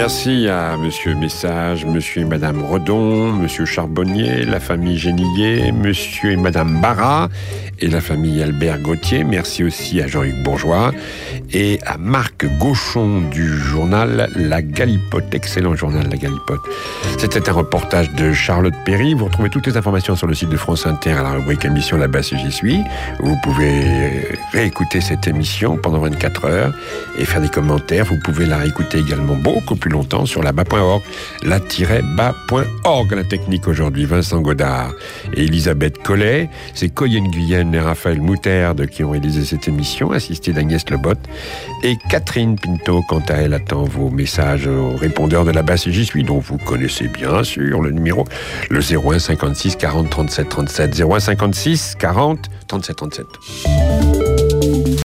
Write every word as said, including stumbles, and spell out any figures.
Merci à Monsieur Message, Monsieur et Madame Redon, Monsieur Charbonnier, la famille Génillet, Monsieur et Madame Barra et la famille Albert Gauthier. Merci aussi à Jean-Hugues Bourgeois et à Marc Gauchon du journal La Galipote. Excellent journal La Galipote. C'était un reportage de Charlotte Perry. Vous retrouvez toutes les informations sur le site de France Inter à la rubrique émission Là-bas si j'y suis. Vous pouvez réécouter cette émission pendant vingt-quatre heures et faire des commentaires. Vous pouvez la réécouter également beaucoup plus longtemps sur la bas point org, la tiret bas point org. La technique aujourd'hui, Vincent Godard et Elisabeth Collet. C'est Coyenne Guyenne et Raphaël Mouterde qui ont réalisé cette émission, assisté d'Agnès Lebotte. Et Catherine Pinto, quant à elle, attend vos messages au répondeur de là-bas si j'y suis, dont vous connaissez bien sûr le numéro, le zéro un cinquante-six quarante trente-sept trente-sept, zéro un cinquante-six quarante trente-sept trente-sept.